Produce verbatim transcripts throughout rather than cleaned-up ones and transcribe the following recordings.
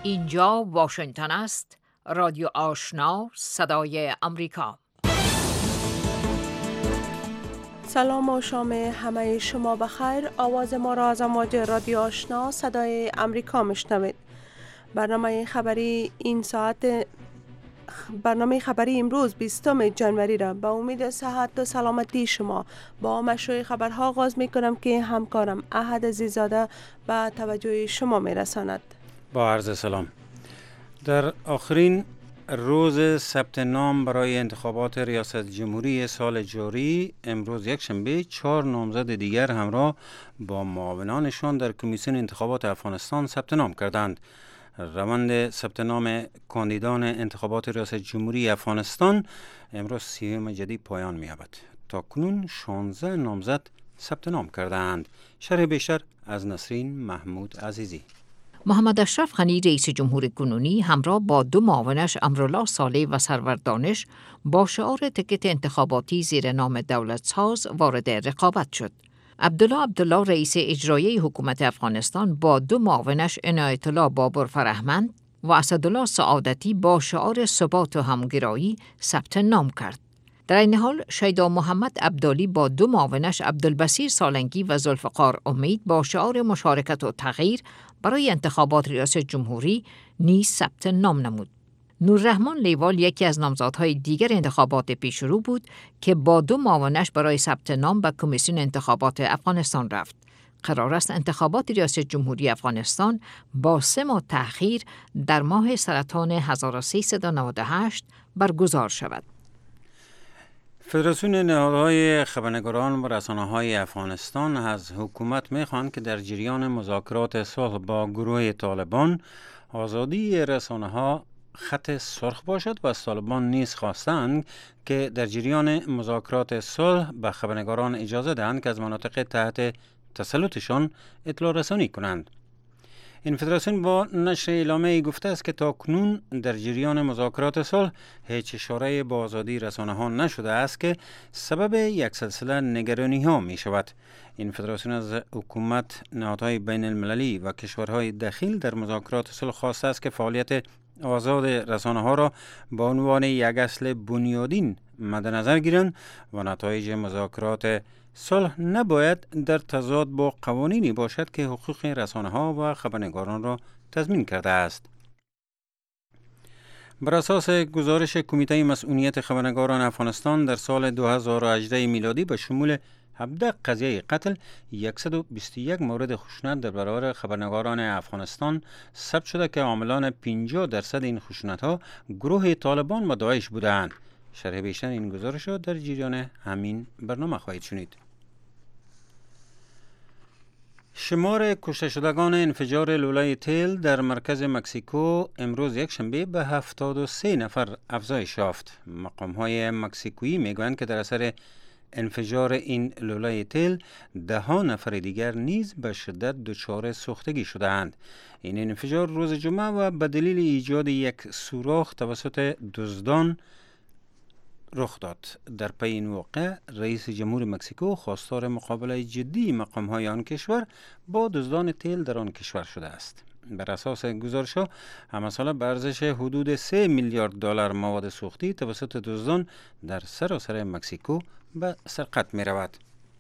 اینجا واشنگتن است. رادیو آشنا، صدای امریکا. سلام و شام همه شما بخیر. آواز ما را از امواج رادیو آشنا صدای امریکا میشنوید. برنامه خبری این ساعت برنامه خبری امروز بیستم جنوری را با امید صحت و سلامتی شما با مشروع خبرها آغاز می کنم که همکارم احد عزیزاده به توجه شما می رساند. با عرض سلام. در آخرین روز ثبت نام برای انتخابات ریاست جمهوری سال جاری امروز یک شنبه چهار نامزد دیگر همراه با معاونانشان در کمیسیون انتخابات افغانستان ثبت نام کردند. روند ثبت نام کاندیدان انتخابات ریاست جمهوری افغانستان امروز سیوم جدید پایان می‌یابد. تا کنون شانزده نامزد ثبت نام کردند. شرح بیشتر از نسرین محمود عزیزی. محمد اشرف غنی رئیس جمهور کنونی همراه با دو معاونش امرالله صالح و سرور دانش با شعار تکت انتخاباتی زیر نام دولت ساز وارد رقابت شد. عبدالله عبدالله رئیس اجرایی حکومت افغانستان با دو معاونش عنایت الله بابر فرهمند و اسدالله سعادتی با شعار ثبات و همگرایی ثبت نام کرد. در این حال شیدا محمد عبدالی با دو معاونش عبدالبصیر سالنگی و ذوالفقار امید با شعار مشارکت و تغییر برای انتخابات ریاست جمهوری نیز ثبت نام نمود. نوررحمان لیوال یکی از نامزدهای دیگر انتخابات پیشرو بود که با دو معاونش برای ثبت نام به کمیسیون انتخابات افغانستان رفت. قرار است انتخابات ریاست جمهوری افغانستان با سه ماه تأخیر در ماه سرطان هزار و سیصد و نود و هشت برگزار شود. فدراسیون نهادهای خبرنگاران و رسانه‌های افغانستان از حکومت می‌خواهند که در جریان مذاکرات صلح با گروه طالبان آزادی رسانه‌ها خط سرخ باشد و از طالبان نیز خواستند که در جریان مذاکرات صلح به خبرنگاران اجازه دهند که از مناطق تحت تسلطشان اطلاع رسانی کنند. این فدراسیون با نشر اعلامیه‌ای گفته است که تاکنون در جریان مذاکرات صلح هیچ اشاره به آزادی رسانه‌ها نشده است که سبب یک سلسله نگرانی‌ها می شود. این فدراسیون از حکومت، نهادهای بین المللی و کشورهای دخیل در مذاکرات صلح خواسته است که فعالیت آزاد رسانه‌ها را به عنوان یک اصل بنیادین مد نظر گیرند و نتایج مذاکرات صلح نباید در تضاد با قوانینی باشد که حقوق رسانه‌ها و خبرنگاران را تضمین کرده است. بر اساس گزارش کمیته مسئولیت خبرنگاران افغانستان در سال دو هزار و هجده میلادی به شمول هفده قضیه قتل، صد و بیست و یک مورد خشونت در برابر خبرنگاران افغانستان ثبت شده که عاملان پنجاه درصد این خشونت‌ها گروه طالبان و داعش بودند. شرح بیشتر این گزارش را در جریان همین برنامه خواهید شنید. شمار کشته شدگان انفجار لوله تیل در مرکز مکزیکو امروز یک شنبه به هفتاد و سه نفر افزایش یافت. مقام‌های مکزیکویی میگویند که در اثر انفجار این لوله تیل ده ها نفر دیگر نیز به شدت دچار سوختگی شده‌اند. این انفجار روز جمعه و به دلیل ایجاد یک سوراخ توسط دزدان رخ داد. در پی این واقعه رئیس جمهور مکزیکو خواستار مقابله جدی مقام‌های آن کشور با دزدان تیل در آن کشور شده است. بر اساس گزارش‌ها همساله به ارزش حدود سه میلیارد دلار مواد سوختی توسط دزدان در سراسر مکزیکو به سرقت می رود.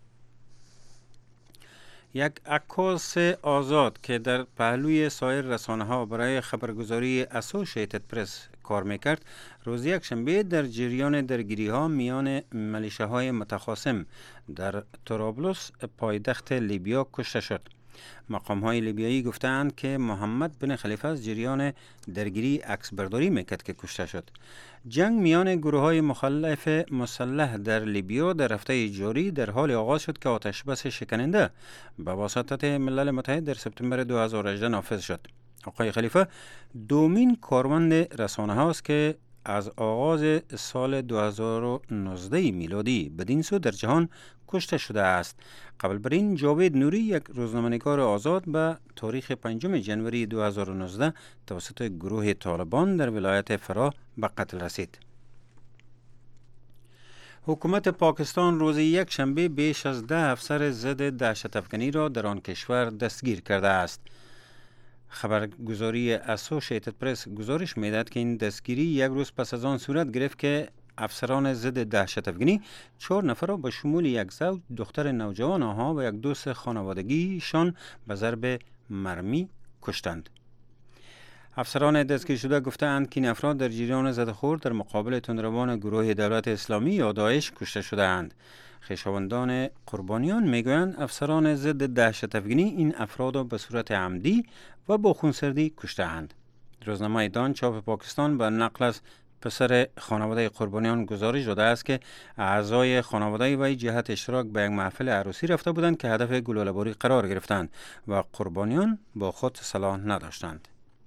یک عکاس آزاد که در پهلوی سایر رسانه‌ها برای خبرگزاری اسوسییتد پرس کار میکرد، روز یک شنبه در جریان درگیری‌ها میان ملیشه‌های متخاصم در طرابلس پایتخت لیبیا کشته شد. مقام‌های لیبیایی گفتند که محمد بن خلیفه از جریان درگیری عکس برداری میکرد که کشته شد. جنگ میان گروه‌های مخالف مسلح در لیبیا در هفته جاری در حال آغاز شد که آتش بس شکننده به واسطه ملل متحد در سپتامبر دو هزار و هجده نافذ شد. آقای خلیفه دومین کارمند رسانه هاست که از آغاز سال دو هزار و نوزده میلادی بدین سو در جهان کشته شده است. قبل بر این جاوید نوری، یک روزنامه‌نگار آزاد، به تاریخ پنجم جنوری دو هزار و نوزده توسط گروه طالبان در ولایت فراه به قتل رسید. حکومت پاکستان روز یک شنبه بیش از ده افسر ضد دهشت افکنی را در آن کشور دستگیر کرده است. خبرگزاری اسوشیتد پرس گزارش میداد که این دستگیری یک روز پس از آن صورت گرفت که افسران ضد دهشت افغانی چهار نفر را به شمول یک زوج، دختر نوجوان آنها و یک دوست خانوادگیشان به ضرب مرمی کشتند. افسران دستگیر شده گفتند که این افراد در جریان زدخورد در مقابل تندروان گروه دولت اسلامی یا داعش کشته شده‌اند. خویشاوندان قربانیان میگویند افسران ضد دهشت افغانی این افراد را به صورت عمدی و با خونسردی کشته‌اند. روزنامه دان چاپ پاکستان به نقل از پسر خانواده قربانیان گزارش داده است که اعضای خانواده وی جهت اشتراک به یک محفل عروسی رفته بودند که هدف گلوله‌باری قرار گرفتند و قربانیان با خود سلاح نداشتند.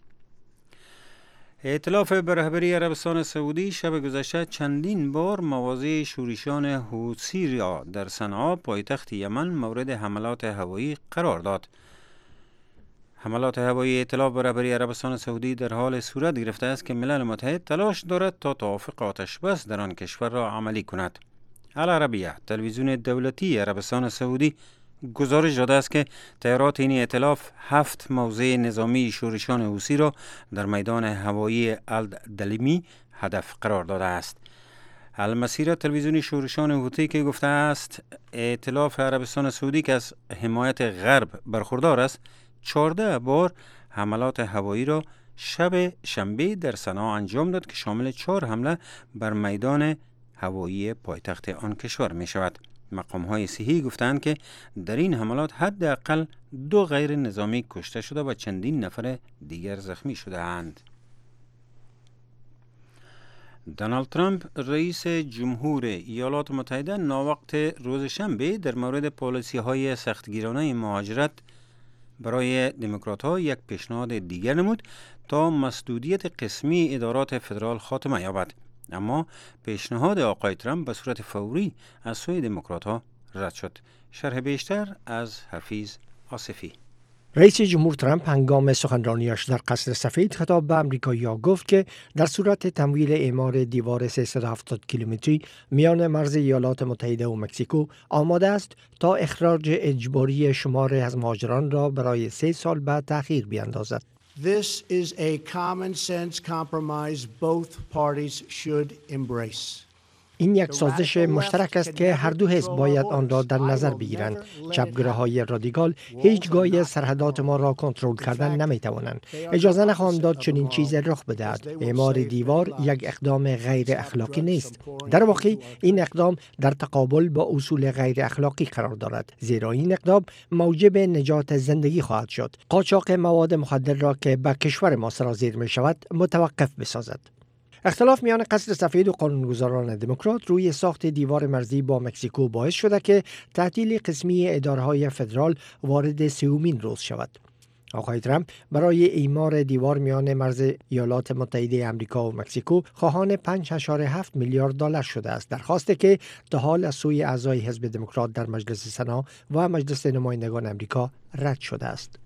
ائتلاف به رهبری عربستان سعودی شب گذشته چندین بار مواضع شورشیان حوثی را در صنعا پایتخت یمن مورد حملات هوایی قرار داد. حملات هوایی ائتلاف به رهبری عربستان سعودی در حال صورت گرفته است که ملل متحد تلاش دارد تا توافق آتش بس در آن کشور را عملی کند. العربیه تلویزیون دولتی عربستان سعودی گزارش داده است که طیارات این ائتلاف هفت موضع نظامی شورشیان حوثی را در میدان هوایی الدلیمی هدف قرار داده است. المسیره تلویزیون شورشیان حوثی که گفته است ائتلاف عربستان سعودی که از حمایت غرب برخوردار است چهارده بار حملات هوایی را شب شنبه در صنعا انجام داد که شامل چهار حمله بر میدان هوایی پایتخت آن کشور می شود. مقام‌های صحی گفتند که در این حملات حداقل دو غیر نظامی کشته شده و چندین نفر دیگر زخمی شده اند. دونالد ترامپ رئیس جمهور ایالات متحده ناوقت روز شنبه در مورد پالیسی‌های سختگیرانه مهاجرت برای دموکرات‌ها یک پیشنهاد دیگر نمود تا مسدودیت قسمی ادارات فدرال خاتمه یابد. اما پیشنهاد آقای ترامپ به صورت فوری از سوی دموکرات‌ها رد شد. شرح بیشتر از حفیظ آصفی. رئیس جمهور ترامپ هنگام سخنرانیش در قصر سفید خطاب به آمریکایی‌ها گفت که در صورت تمویل اعمار دیوار سیصد و هفتاد کیلومتری میان مرز ایالات متحده و مکزیکو آماده است تا اخراج اجباری شمار از مهاجران را برای سه سال بعد تأخیر بیاندازد. This is a common sense compromise both parties should embrace. این یک سازش مشترک است که هر دو حزب باید آن را در نظر بگیرند. چپگراهای رادیکال هیچگاه سرحدات ما را کنترل کردن نمیتوانند. اجازه نخواهم داد چنین چیزی رخ بدهد. اعمار دیوار یک اقدام غیر اخلاقی نیست. در واقع این اقدام در تقابل با اصول غیر اخلاقی قرار دارد، زیرا این اقدام موجب نجات زندگی خواهد شد. قاچاق مواد مخدر را که به کشور ما سرازیر می شود متوقف بسازد. اختلاف میان قصر سفید و قانونگذاران دموکرات روی ساخت دیوار مرزی با مکزیکو باعث شده که تعطیل قسمی اداره‌های فدرال وارد سومین روز شود. آقای ترامپ برای اعمار دیوار میان مرز ایالات متحده آمریکا و مکزیکو خواهان پنج و هفت میلیارد دلار شده است، درخواستی که تا حال از سوی اعضای حزب دموکرات در مجلس سنا و مجلس نمایندگان آمریکا رد شده است.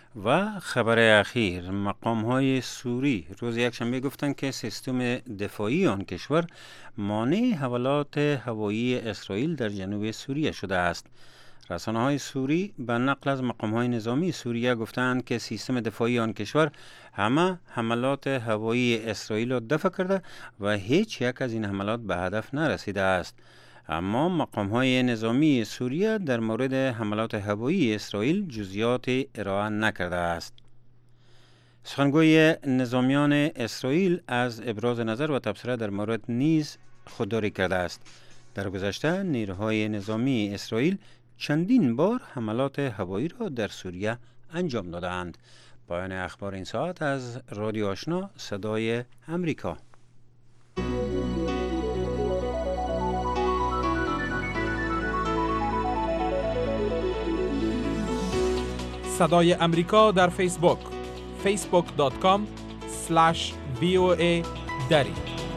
و خبر اخیر، مقام‌های سوری روز یکشنبه گفتند که سیستم دفاعی آن کشور مانع حملات هوایی اسرائیل در جنوب سوریه شده است. رسانه‌های سوری به نقل از مقام‌های نظامی سوریه گفتند که سیستم دفاعی آن کشور همه حملات هوایی اسرائیل را دفع کرده و هیچ یک از این حملات به هدف نرسیده است. اما مقام‌های نظامی سوریه در مورد حملات هوایی اسرائیل جزئیات ارائه نکرده است. سخنگوی نظامیان اسرائیل از ابراز نظر و تبصره در مورد نیز خودداری کرده است. در گذشته نیروهای نظامی اسرائیل چندین بار حملات هوایی را در سوریه انجام دادند. پایان اخبار این ساعت از رادیو آشنا صدای امریکا. صدای امریکا در فیسبوک فیسبوک دات کام اسلش وی او ای دری.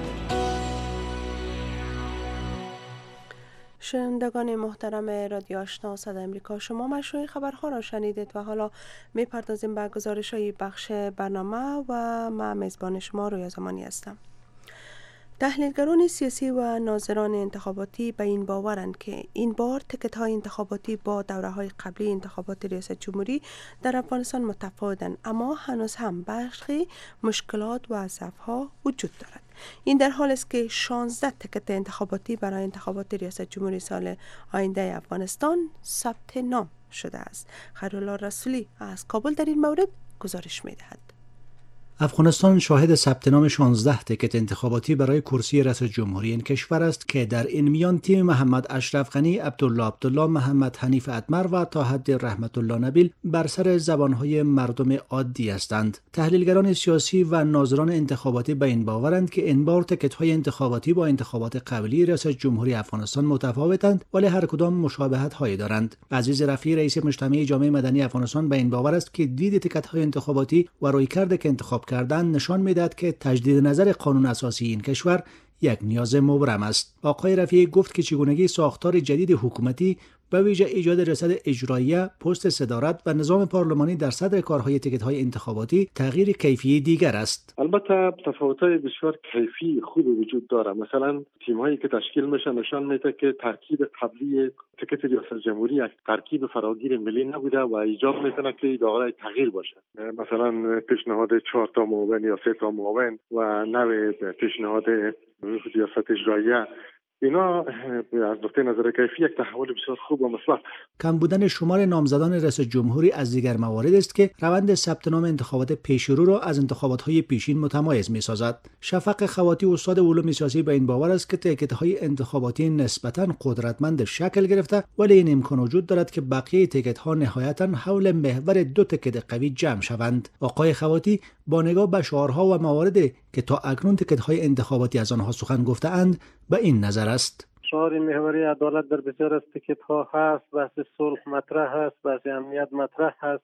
شنوندگان محترم رادیو آشنا صدای امریکا، شما مشروع خبرها را شنیدید و حالا میپردازیم به گزارش‌های بخش برنامه و من میزبان شما رویا زمانی هستم. تحلیلگران سیاسی و ناظران انتخاباتی به این باورند که این بار تکت های انتخاباتی با دوره های قبلی انتخابات ریاست جمهوری در افغانستان متفاوتند، اما هنوز هم برخی مشکلات و ضعف‌ها وجود دارد. این در حال است که شانزده تکت انتخاباتی برای انتخابات ریاست جمهوری سال آینده افغانستان ثبت نام شده است. خیرالله رسولی از کابل در این مورد گزارش می‌دهد. افغانستان شاهد ثبت نام شانزده تکت انتخاباتی برای کرسی ریاست جمهوری این کشور است که در این میان تیم محمد اشرف غنی، عبدالله عبدالله، محمد حنیف اتمر و تا حد رحمت الله نبیل بر سر زبانهای مردم عادی هستند. تحلیلگران سیاسی و ناظران انتخاباتی به این باورند که این بار تکت‌های انتخاباتی با انتخابات قبلی ریاست جمهوری افغانستان متفاوتند، ولی هر کدام مشابهت‌هایی دارند. عزیز رفیعی، رئیس مجتمع جامعه مدنی افغانستان، به این باور است که دید تکت‌های انتخاباتی و رویکرد که انتخاب کردن نشان می‌دهد که تجدید نظر قانون اساسی این کشور یک نیاز مبرم است. آقای رفیعی گفت که چگونگی ساختار جدید حکومتی به ویژه ایجاد ریاست اجراییه، پست صدارت و نظام پارلمانی در صدر کارهای تکت‌های انتخاباتی تغییر کیفی دیگر است. البته تفاوت‌های بسیار کیفی خوب وجود داره. مثلا تیم‌هایی که تشکیل میشن نشان میده که ترکیب قبلی تکت ریاست جمهوری یک ترکیب فراگیر ملی نبوده و ایجاب میتونه که دارای تغییر باشه. مثلا پیشنهاد چهار تا معاون یا سه تا معاون و نوع پیشنهاد ریاست اجراییه، اینا از نقطه نظر کیفی یک تحول بسیار خوب و مثبت. کم بودن شمار نامزدان ریاست جمهوری از دیگر موارد است که روند ثبت نام انتخابات پیشرو را از انتخابات‌های پیشین متمایز می‌سازد. شفق خواتی، استاد علوم سیاسی، به این باور است که تکت‌های انتخاباتی نسبتاً قدرتمند شکل گرفته، ولی این امکان وجود دارد که بقیه تکت‌ها نهایتاً حول محور دو تکت قوی جمع شوند. آقای خواتی با نگاه به شعارها و مواردی که تا اکنون تکت‌های انتخاباتی از آنها سخن گفته‌اند به این نظر است. شعار محوری عدالت در بسیار از تکت‌ها هست، بحث صلح مطرح هست، بحث امنیت مطرح هست.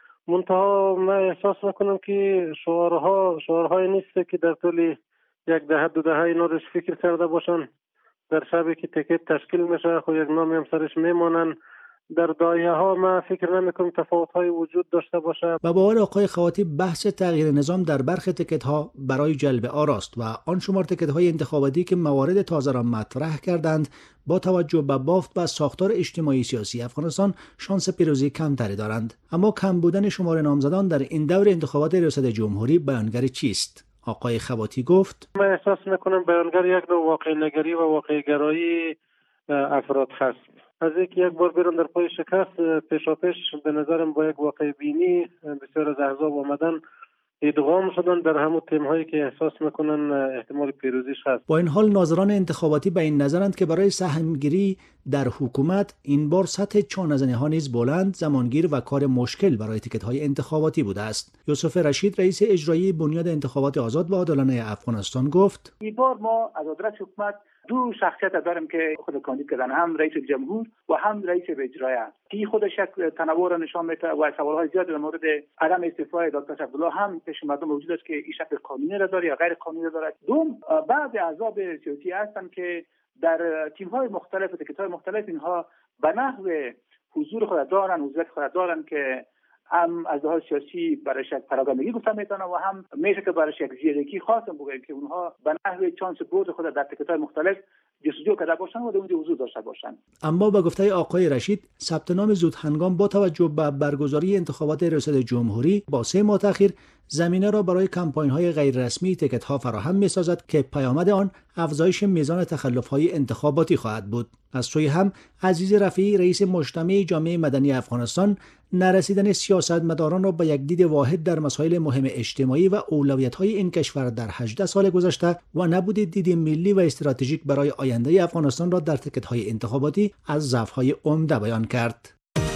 منتها من احساس میکنم که شعارها شعارهای نیست که در طول یک دهه دو دهه اینا روش فکر کرده باشن. در شبی که تکت تشکیل میشه خو یک نامی هم سرش میمونن. در دایه ها من فکر نمیکنم تفاوت های وجود داشته باشه. و باور آقای خواتی بحث تغییر نظام در برخی تکت ها برای جلب آراست و آن شمار تکت های انتخاباتی که موارد تازه را مطرح کردند با توجه به بافت و ساختار اجتماعی سیاسی افغانستان شانس پیروزی کمتری دارند. اما کم بودن شمار نامزدان در این دور انتخابات ریاست جمهوری بیانگر چیست؟ آقای خواتی گفت: من احساس میکنم بیانگر یک نوع واقع نگری و واقع گرایی افراد هست. از اینکه یک بار برن در پای شکست پیشاپیش به نظرم با یک واقع بینی بسیار از احزاب آمدن ادغام شدن در همون تیم‌هایی که احساس میکنن احتمال پیروزیش هست. با این حال ناظران انتخاباتی به این نظرند که برای سهمگیری در حکومت این بار سطح چانه‌زنی‌ها نیز بلند، زمانگیر و کار مشکل برای تکت‌های انتخاباتی بوده است. یوسف رشید، رئیس اجرایی بنیاد انتخابات آزاد و عادلانه افغانستان گفت: این بار ما از قدرت حکومت دو شخصیت داریم که خود کاندید کردن، هم رئیس جمهور و هم رئیس اجرایی. که خودش یک تنوع را نشان میده و سوال‌های زیاد در مورد عدم استعفای دکتر عبدالله هم پیش مردم موجود است که این شکل قانونی را داره یا غیر قانونی را داره. دوم، بعضی احزاب سیاسی هستند که در تیم‌های مختلف و تکت‌های مختلف اینها به نحو حضور خود دارن، عضویت خود دارن که هم از لحاظ سیاسی برای یک پراگندگی گفتن میتونن و هم میشه که برای یک زیرکی خاص بگیم که اونها به نحو چانس برد خود در تکت‌های مختلف جستجو کرده باشن و در اونجا حضور داشته باشن. اما با گفته آقای رشید، ثبت نام زود هنگام با توجه به برگزاری انتخابات ریاست جمهوری با سه ماه تاخیر زمینه را برای کمپاین‌های غیررسمی تکت‌ها فراهم می‌سازد که پیامد آن افزایش میزان تخلف‌های انتخاباتی خواهد بود. از سوی هم عزیز رفیعی، رئیس مجتمع جامعه مدنی افغانستان، نرسیدن سیاستمداران را به یک دید واحد در مسائل مهم اجتماعی و اولویت‌های این کشور در هجده سال گذشته و نبود دید ملی و استراتژیک برای آینده افغانستان را در تکت‌های انتخاباتی از ضعف‌های عمده بیان کرد.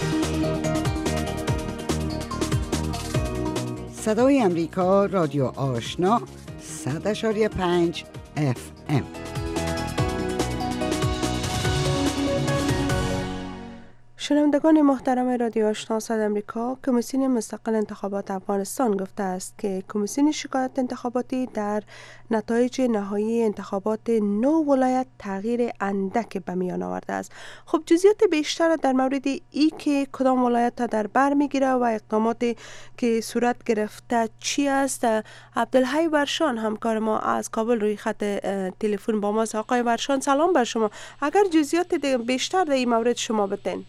صدای امریکا، رادیو آشنا، صد اشاری پنج اف ام. شنوندگان محترم رادیو آشنا صدای امریکا، کمیسیون مستقل انتخابات افغانستان گفته است که کمیسیون شکایت انتخاباتی در نتایج نهایی انتخابات نو ولایت تغییر اندک به میان آورده است. خب جزئیات بیشتر در مورد ای که کدام ولایت تا در بر میگیره و اقداماتی که صورت گرفته چی است، عبدالحی ورشان همکار ما از کابل روی خط تلفن با ماست. آقای ورشان سلام بر شما. اگر جزئیات بیشتر در این مورد شما بتین.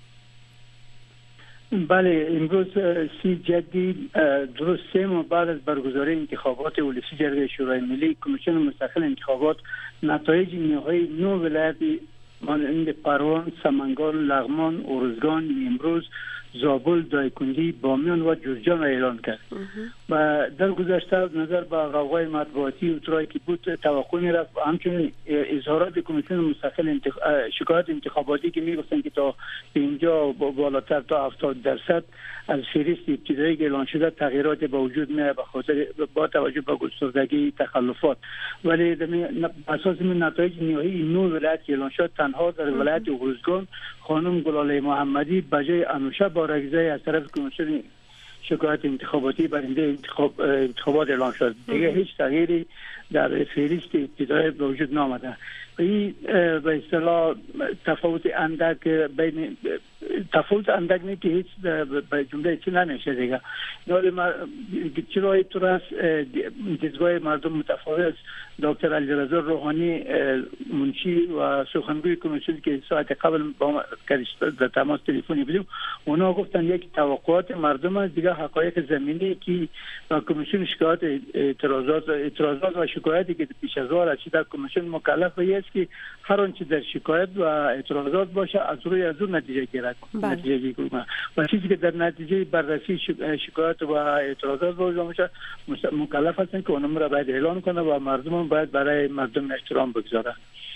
بله، امروز سی جدی درست سه ماه بعد از برگزاری انتخابات ولسی جرگه شورای ملی، کمیسیون مستقل انتخابات نتایج نهایی نو ولایت مانند پروان، سمنگان، لغمان، ارزگان، نیمروز، زابل، دایکنډي، بامیان و جوزجان را اعلان کرد. و در گذشته نظر به غوغای مطبوعاتی و ترایی که بود توقع می‌رفت، همچنین اظهارات کمیسیون مستقل انتخ... شکایت انتخاباتی که میگفتن که تا اینجا بالاتر تا هفتاد درصد از فهرست ابتدایی که اعلان شده تغییرات به وجود میاد به خاطر با توجه به گستردگی تخلفات، ولی اساس این نتایج نهایی نو ولایت اعلان شد، تنها در ولایت ارزگان خانم گلاله محمدی به جای انوشه بارگزی از طرف کمیسیون شکایت انتخاباتی برنده انتخاب انتخابات اعلان شد. دیگه هیچ تغییری در فهرست ابتدایی به وجود نآمده. این به اصطلاح تفاوت اندک بین تفاوت اندک نیست که هیچ به جمله چی نمیشه دیگه. نولی چرا اینطور است؟ دیدگاه مردم متفاوت. دکتر علیرضا روحانی منشی و سخنگوی کمیسیون که ساعت قبل با در تماس تلفنی بودیم، اونا گفتن یک توقعات مردم است، دیگه حقایق زمینی که با کمیسیون شکایت اعتراضات اعتراضات و شکایاتی که پیش از وار است در کمیسیون مکلف است که هر آنچه در شکایت و اعتراضات باشه از روی از اون نتیجه گیرد. نتیجه گیری و چیزی که در نتیجه بررسی شکایت و اعتراضات باشه مکلف هستند که اونم را باید اعلان کنه و مردم باید برای مردم احترام بگذاره.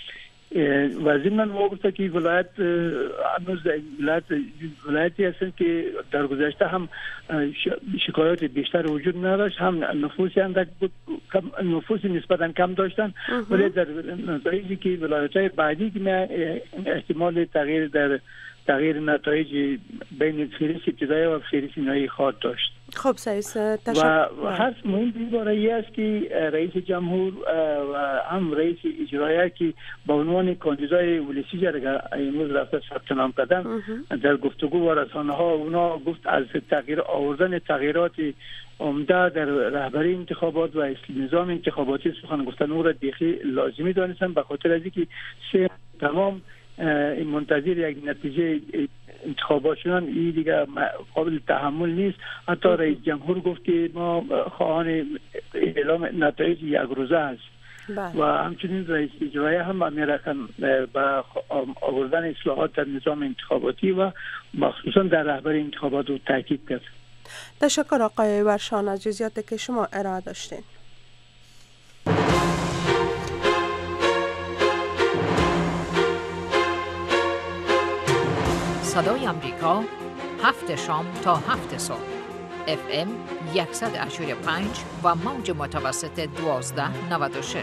و ضمن ما گفته که ولایت هنوز ولایت ولایتی هستند که در گذشته هم شکایات بیشتر وجود نداشت، هم نفوسی اندک بود، نفوسی نسبتا کم داشتن، ولی در نتایجی که ولایت‌های بعدی که احتمال تغییر در تغییر نتایج بین فهرست ابتدایی و فهرست نهایی خواهد داشت. خب سعیس تشکر. و هر مهم دیگه است که رئیس جمهور و هم رئیس اجرایی که به عنوان کاندیدای ولسی جرگه امروز رفته ثبت نام کردن، در گفتگو با رسانه‌ها اونا گفت از تغییر آوردن تغییرات عمده در رهبری انتخابات و نظام انتخاباتی سخن گفتن او را دیگه لازمی دانستن، به خاطر از اینکه سه تمام این منتظر یک نتیجه انتخابات شدن این دیگه قابل تحمل نیست. حتی رئیس جمهور گفت که ما خواهان اعلام نتایج یک روزه است. و همچنین رئیس اجرایی هم میرکن با آوردن اصلاحات در نظام انتخاباتی و مخصوصا در رهبری انتخابات رو تاکید کرد. تشکر آقای ورشان از جزئیاتی که شما ارائه داشتین. صدای امریکا هفت شام تا هفت صبح اف ام صد و پنج و موج متوسط دوازده نود و شش.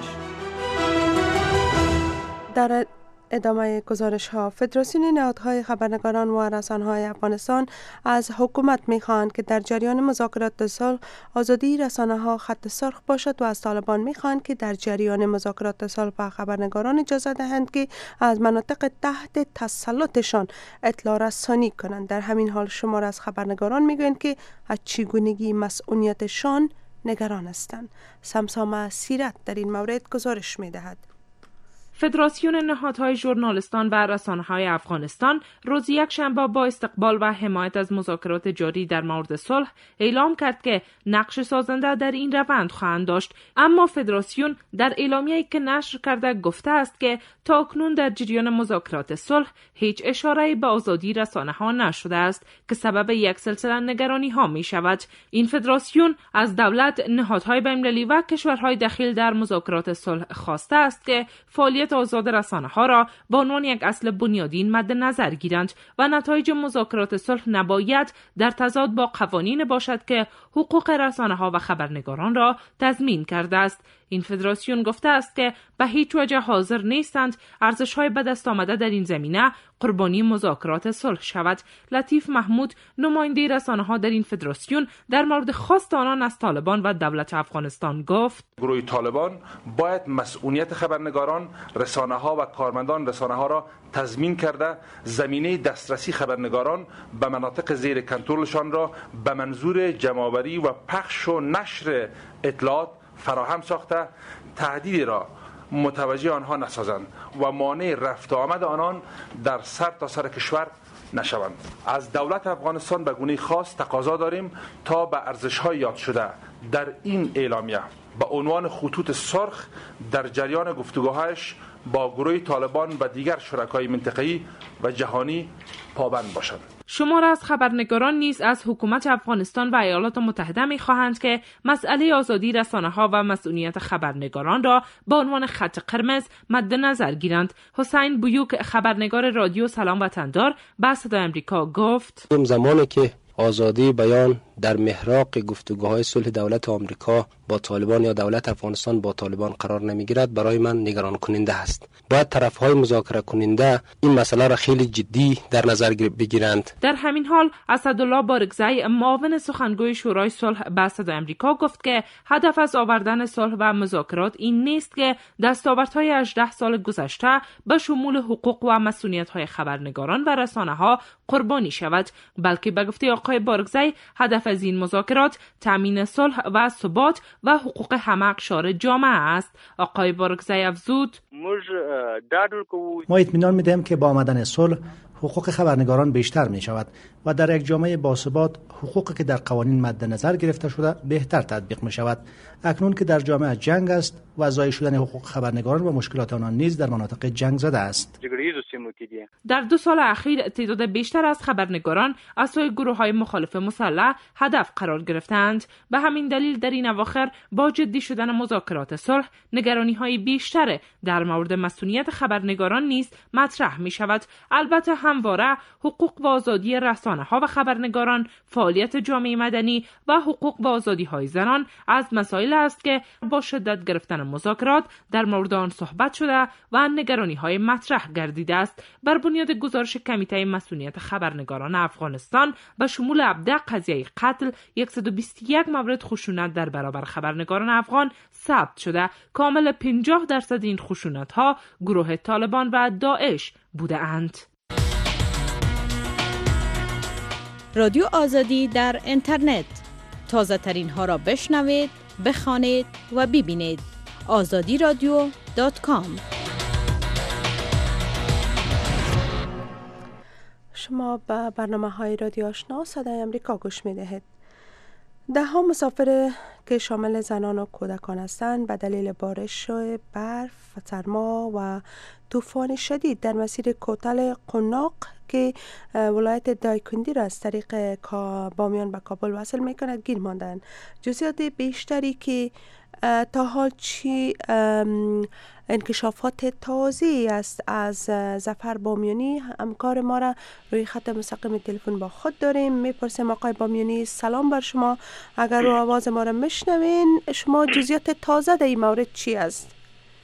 در ادامه گزارش ها، فدراسیون نهادهای خبرنگاران و رسانه‌های افغانستان از حکومت می‌خواهند که در جریان مذاکرات صلح آزادی رسانه‌ها خط سرخ باشد و از طالبان می‌خواهند که در جریان مذاکرات صلح به خبرنگاران اجازه دهند که از مناطق تحت تسلطشان اطلاع رسانی کنند. در همین حال شمار از خبرنگاران می‌گویند که از چگونگی مسئولیتشان نگران هستند. سمسامه سیرت در این مورد گزارش می‌دهد. فدراسیون نهادهای ژورنالیستان و رسانه‌های افغانستان روز یکشنبه با استقبال و حمایت از مذاکرات جاری در مورد صلح اعلام کرد که نقش سازنده در این روند خواهند داشت. اما فدراسیون در اعلامیه‌ای که نشر کرده گفته است که تاکنون در جریان مذاکرات صلح هیچ اشاره‌ای به آزادی رسانه‌ها نشده است که سبب یک سلسله نگرانی‌ها می‌شود. این فدراسیون از دولت، نهادهای بین‌المللی و کشورهای دخیل در مذاکرات صلح خواسته است که فعالیت آزاد رسانه‌ها را به عنوان یک اصل بنیادین مد نظر گیرند و نتایج مذاکرات صلح نباید در تضاد با قوانین باشد که حقوق رسانه‌ها و خبرنگاران را تضمین کرده است. این فدراسیون گفته است که به هیچ وجه حاضر نیستند ارزش‌های به دست آمده در این زمینه قربانی مذاکرات صلح شود. لطیف محمود نماینده رسانه‌ها در این فدراسیون در مورد خواست آنان از طالبان و دولت افغانستان گفت: گروه طالبان باید مسئولیت خبرنگاران، رسانه‌ها و کارمندان رسانه‌ها را تضمین کرده زمینه دسترسی خبرنگاران به مناطق زیر کنترلشان را به منظور جمع‌آوری و پخش و نشر اطلاعات فراهم ساخته تهدیدی را متوجه آنها نسازند و مانع رفت و آمد آنان در سر تا سر کشور نشوند. از دولت افغانستان به گونه خاص تقاضا داریم تا به ارزش‌های یاد شده در این اعلامیه به عنوان خطوط سرخ در جریان گفتگوهایش با گروه طالبان و دیگر شرکای منطقه‌ای و جهانی پابند باشند. شمار از خبرنگاران نیز از حکومت افغانستان و ایالات متحده می خواهند که مسئله آزادی رسانه‌ها و مسئولیت خبرنگاران را به عنوان خط قرمز مد نظر گیرند. حسین بویوک خبرنگار رادیو سلام وطندار به صدای آمریکا گفت: زمانی که آزادی بیان در محراق گفتگوهای صلح دولت آمریکا با طالبان یا دولت افغانستان با طالبان قرار نمیگیرد، برای من نگران کننده است. باید طرفهای مذاکره کننده این مسئله را خیلی جدی در نظر بگیرند. در همین حال اسدالله بارگزی معاون سخنگوی شورای صلح به صدای آمریکا گفت که هدف از آوردن صلح و مذاکرات این نیست که دستاوردهای هجده سال گذشته به شمول حقوق و مسئولیت‌های خبرنگاران و رسانه‌ها قربانی شود، بلکه به گفته آقای بارگزی هدف از این مذاکرات تامین صلح و ثبات و حقوق همه اقشار جامعه است. آقای بارگزی افزود: ما اطمینان می‌دهیم که با آمدن صلح حقوق خبرنگاران بیشتر می شود و در یک جامعه باثبات حقوقی که در قوانین مد نظر گرفته شده بهتر تطبیق می شود. اکنون که در جامعه جنگ است و ضایع شدن حقوق خبرنگاران و مشکلات آنان نیز در مناطق جنگ زده است. در دو سال اخیر تعداد بیشتر از خبرنگاران از سوی گروه‌های مخالف مسلح هدف قرار گرفتند. به همین دلیل در این اواخر با جدی شدن مذاکرات صلح نگرانی‌های بیشتر در مورد مسئولیت خبرنگاران نیز مطرح می شود. البته همواره حقوق و آزادی رسانه‌ها و خبرنگاران، فعالیت جامعه مدنی و حقوق و آزادی‌های زنان از مسائل است که با شدت گرفتن مذاکرات در مورد آن صحبت شده و نگرانی‌های مطرح گردیده است. بر بنیاد گزارش کمیته مسئولیت خبرنگاران افغانستان به شمول ابدا قضیه قتل صد و بیست و یک مورد خشونت در برابر خبرنگاران افغان ثبت شده. کامل پنجاه درصد این خشونت‌ها گروه طالبان و داعش بوده اند. رادیو آزادی در اینترنت، تازه ترین ها را بشنوید، بخوانید و ببینید. آزادی رادیو دات کام. شما به برنامه های رادیو آشنا صدای امریکا گوش می دهید. ده ها مسافر که شامل زنان و کودکان هستند به دلیل بارش، برف، سرما و طوفان شدید در مسیر کوتل قوناق که ولایت دایکندی را از طریق بامیان به کابل وصل میکند گیر ماندند. جزئیات بیشتری که تا حال چی انکشافات تازه است از ظفر بامیانی، همکار ما را روی خط مستقیم تلفن با خود داریم. میپرسیم آقای بامیانی سلام بر شما، اگر رو آواز ما را میشنوین شما جزئیات تازه در این مورد چی است؟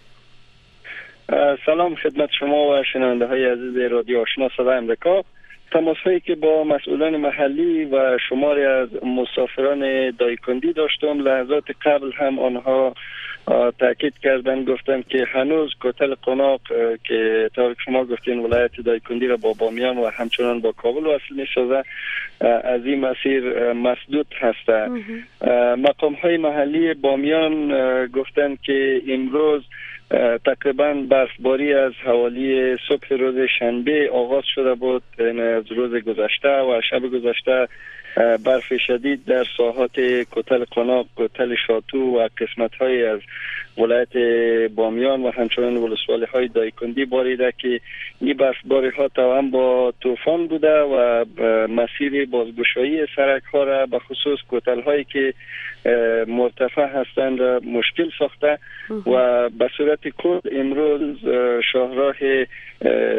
سلام خدمت شما و شنونده های عزیز رادیو آشنا صدای امریکا. تماس هایی که با مسئولان محلی و شماری از مسافران دایکندی داشتم، لحظات قبل هم آنها تاکید کردن، گفتن که هنوز کوتل قوناق که طور که شما گفتین ولایت دایکندی را با بامیان و همچنان با کابل وصل می شده از این مسیر مسدود هسته. مقام های محلی بامیان گفتن که امروز تقریبا برفباری از حوالی صبح روز شنبه آغاز شده بود. از روز گذشته و شب گذشته برف شدید در ساحات کوتل قوناق، کوتل شاتو و قسمت های از ولایت بامیان و همچنان ولسوالی های دایکندی باریده که این برفباری ها توام با طوفان بوده و مسیر بازگشایی سرک ها را به خصوص کوتل هایی که مرتفع هستند مشکل ساخته و به صورت کل امروز شاهراه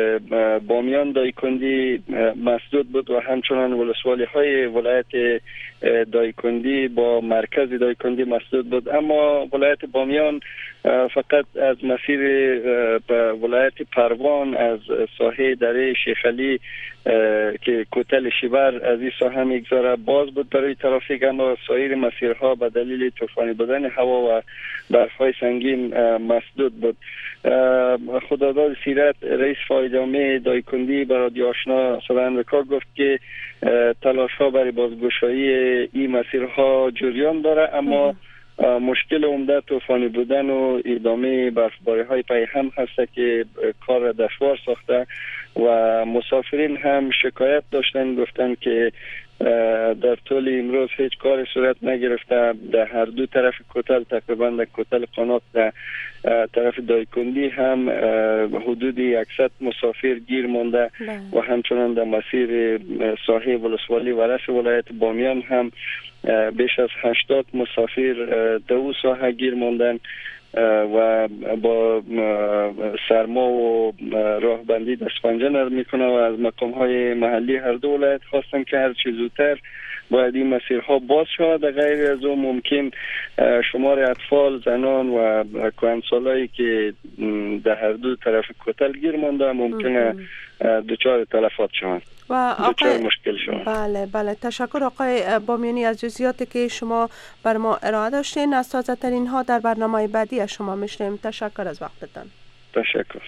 بامیان دایکندی مسدود بود و همچنان ولسوالی های ولایت دایکندی با مرکز دایکندی مسدود بود. اما ولایت بامیان فقط از مسیر به ولایت پروان از ساحه دره شیخ علی که کوتل شیبر از این ساحه میگذاره باز بود برای ترافیک، اما سایر مسیرها به دلیل طوفانی بودن هوا و برف‌های سنگین مسدود بود. خداداد سیرت رئیس فایل عامه دایکندی به رادیو آشنا صدای امریکا گفت که تلاش ها برای بازگشایی این مسیرها جریان داره، اما مشکل عمده طوفانی بودن و ادامه برفباری های پی هم هست که کار را دشوار ساخته و مسافرین هم شکایت داشتن، گفتن که در طول امروز هیچ کار صورت نگرفته. در هر دو طرف کوتل، تقریبا در کوتل قنات در طرف دایکندی هم حدود صد مسافر گیر مانده و همچنان در مسیر ساحه ولسوالی ورس ولایت بامیان هم بیش از هشتاد مسافر در او ساحه گیر ماندن و با سرما و راهبندی دستپنجه نرم میکنه و از مقام های محلی هر دو ولایت خواستن که هر چه زودتر باید این مسیرها باز شود. غیر از اون ممکن شمار اطفال، زنان و کهنسالایی که در هر دو طرف کوتل گیر مانده ممکنه دچار تلفات شوند و آقای مشکل شوند. بله بله تشکر آقای بامیانی از جزئیاتی که شما بر ما ارائه داشتین. از تازه ترین ها در برنامه بعدی از شما میشنیم. تشکر از وقتتان. تشکر.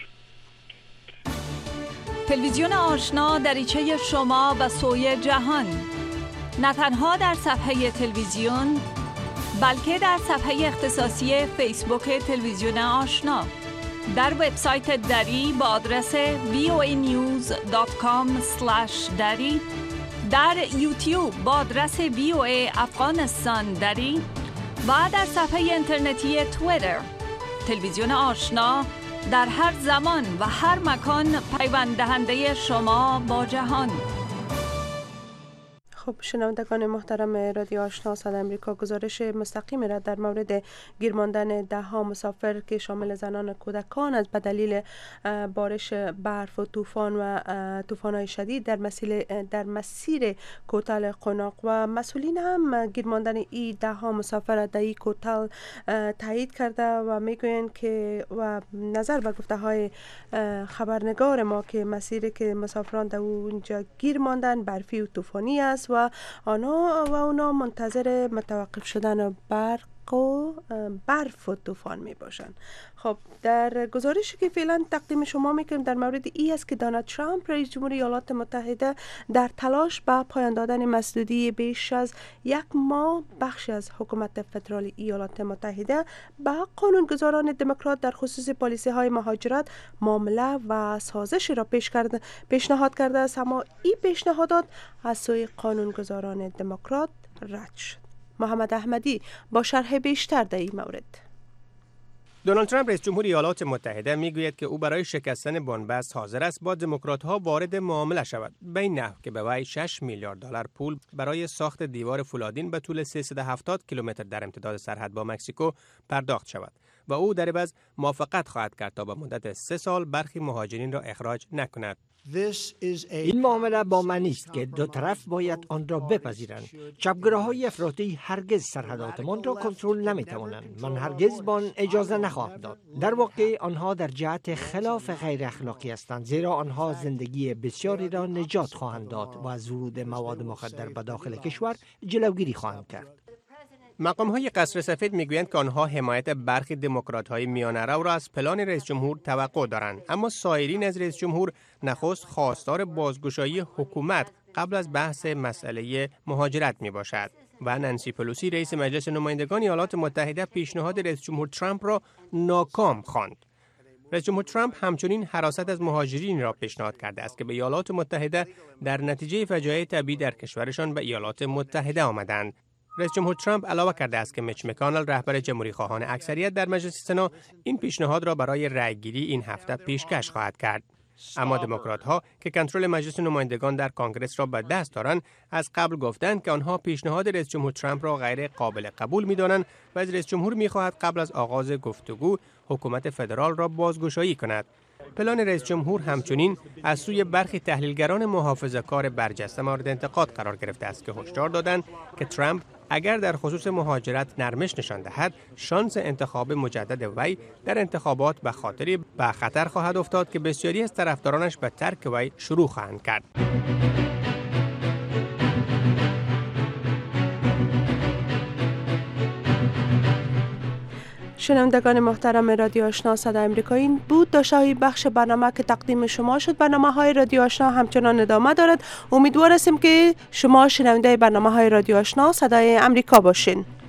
تلویزیون آشنا دریچه شما به سوی جهان، نه تنها در صفحه تلویزیون بلکه در صفحه اختصاصی فیسبوک تلویزیون آشنا، در وبسایت دری با آدرس وی او ای نیوز دات کام اسلش دری، در یوتیوب با آدرس وی او ای افغانستان دری و در صفحه اینترنتی توییتر. تلویزیون آشنا در هر زمان و هر مکان پیوند دهنده شما با جهان. خب شنوندگان محترم رادیو آشنا صدای امریکا، گزارش مستقیم را در مورد گیر ماندن ده ها مسافر که شامل زنان و کودکان از به دلیل بارش برف و طوفان و طوفان‌های شدید در مسیر در مسیر کوتل قناق و مسئولین هم گیر ماندن این ده ها مسافر در این کوتل تایید کرده و میگویند که و نظر به گفته های خبرنگار ما که مسیری که مسافران در اونجا گیر ماندن برفی و طوفانی است و آنها و اونا منتظر متوقف شدن برق و برف و طوفان می باشند. خب در گزارشی که فعلا تقدیم شما میکنیم در مورد ای است که دونالد ترامپ رئیس جمهور ایالات متحده در تلاش به پایان دادن مسدودی بیش از یک ماه بخشی از حکومت فدرال ایالات متحده به قانونگذاران دموکرات در خصوص پالیسی های مهاجرت، معامله و سازش را پیش کرده پیشنهاد کرده است، اما این پیشنهادات از سوی قانونگذاران دموکرات رد شد. محمد احمدی با شرح بیشتر در این مورد. دونالد ترامپ رئیس جمهور ایالات متحده میگوید که او برای شکستن بن‌بست حاضر است با دموکرات‌ها وارد معامله شود، به این نحو که به وی شش میلیارد دلار پول برای ساخت دیوار فولادین به طول سیصد و هفتاد کیلومتر در امتداد سرحد با مکزیکو پرداخت شود و او در عوض موافقت خواهد کرد تا به مدت سه سال برخی مهاجرین را اخراج نکند. این معامله با معنی است که دو طرف باید آن را بپذیرند. چپگراهای افراطی هرگز سرحداتمان را کنترل نمی‌توانند. من هرگز با آن اجازه نخواهم داد. در واقع آنها در جهت خلاف غیر اخلاقی هستند، زیرا آنها زندگی بسیاری را نجات خواهند داد و از ورود مواد مخدر به داخل کشور جلوگیری خواهند کرد. مقام‌های قصر سفید میگویند که آنها حمایت برخی دموکرات‌های میانه‌رو را از پلان رئیس جمهور توقع دارند، اما سایرین از رئیس جمهور نخست خواستار بازگشایی حکومت قبل از بحث مسئله مهاجرت میباشد و نانسی پلوسی رئیس مجلس نمایندگان ایالات متحده پیشنهاد رئیس جمهور ترامپ را ناکام خواند. رئیس جمهور ترامپ همچنین حراست از مهاجرین را پیشنهاد کرده است که به ایالات متحده در نتیجه فجایع طبیعی در کشورشان به ایالات متحده آمدند. رئیس جمهور ترامپ علاوه کرده است که میچ مکانل رهبر جمهوری خواهان اکثریت در مجلس سنا این پیشنهاد را برای رأیگیری این هفته پیشکش خواهد کرد. اما دموکرات‌ها که کنترل مجلس نمایندگان در کنگره را به دست دارند از قبل گفتند که آنها پیشنهاد رئیس جمهور ترامپ را غیر قابل قبول می‌دانند و از رئیس جمهور می‌خواهد قبل از آغاز گفتگو حکومت فدرال را بازگشایی کند. پلان رئیس جمهور همچنین از سوی برخی تحلیلگران محافظه‌کار برجسته مورد انتقاد قرار گرفته است که هشدار دادند که ترامپ اگر در خصوص مهاجرت نرمش نشان دهد، شانس انتخاب مجدد وی در انتخابات به خاطری به خطر خواهد افتاد که بسیاری از طرفدارانش به ترک وی شروع خواهند کرد. شنوندگان محترم رادیو آشنا صدای آمریکا، این بود داشته‌های بخش برنامه که تقدیم شما شد. برنامه های رادیو آشنا همچنان ادامه دارد. امیدوار هستیم که شما شنونده برنامه های رادیو آشنا صدای آمریکا باشین.